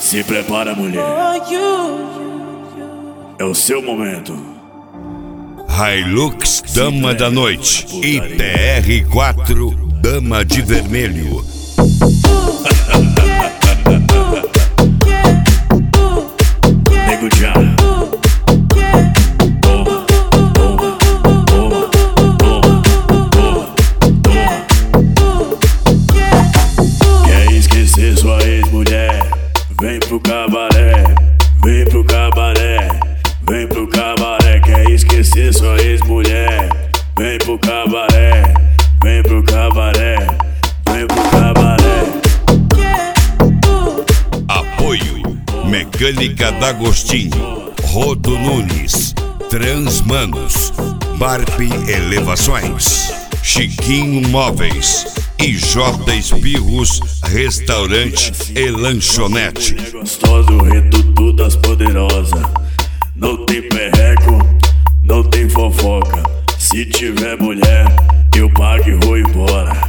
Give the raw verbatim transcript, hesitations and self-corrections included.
Se prepara, mulher. É o seu momento. Hilux Dama da Noite e T R quatro Dama de Vermelho. Nego já. Toma, toma, toma, toma, toma, toma. Quer esquecer sua ex-mulher? Vem pro cabaré, vem pro cabaré, vem pro cabaré. Quer esquecer sua ex-mulher? Vem pro cabaré, vem pro cabaré, vem pro cabaré. Apoio Mecânica D'Agostinho, Rodo Nunes, Transmanos, Barbie Elevações, Chiquinho Móveis e J Espirros Restaurante e Lanchonete. Gostoso, reduto das poderosas. Não tem perreco, não tem fofoca. Se tiver mulher, eu pago e vou embora.